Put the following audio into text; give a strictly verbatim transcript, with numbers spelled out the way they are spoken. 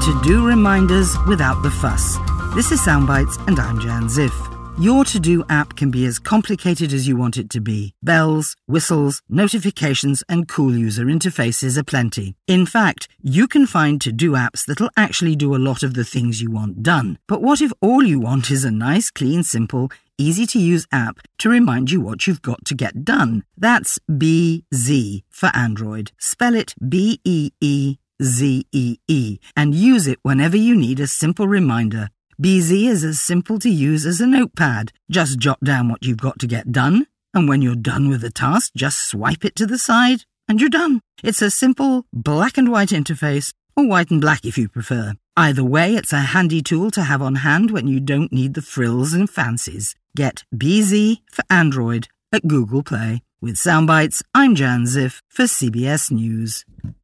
To-do reminders without the fuss. This is Soundbites and I'm Jan Ziff. Your To-do app can be as complicated as you want it to be. Bells, whistles, notifications and cool user interfaces are plenty. In fact, you can find To-do apps that'll actually do a lot of the things you want done. But what if all you want is a nice, clean, simple, easy-to-use app to remind you what you've got to get done? That's B Z for Android. Spell it B E E Z E E and use it whenever you need a simple reminder. B Z is as simple to use as a notepad. Just jot down what you've got to get done, and when you're done with the task, just swipe it to the side, and you're done. It's a simple black and white interface, or white and black if you prefer. Either way, it's a handy tool to have on hand when you don't need the frills and fancies. Get B Z for Android at Google Play. With Soundbites, I'm Jan Ziff for C B S News.